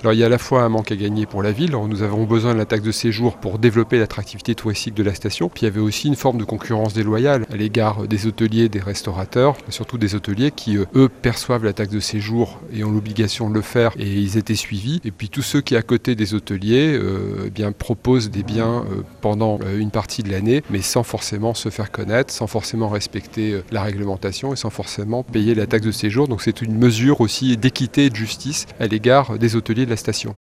Alors il y a à la fois un manque à gagner pour la ville. Alors, nous avons besoin de la taxe de séjour pour développer l'attractivité touristique de la station. Puis il y avait aussi une forme de concurrence déloyale à l'égard des hôteliers, des restaurateurs, surtout des hôteliers qui, eux, perçoivent la taxe de séjour et ont l'obligation de le faire et ils étaient suivis. Et puis tous ceux qui, à côté des hôteliers, proposent des biens pendant une partie de l'année, mais sans forcément se faire connaître, sans forcément respecter la réglementation et sans forcément payer la taxe de séjour. Donc c'est une mesure aussi d'équité et de justice à l'égard des hôteliers de la station.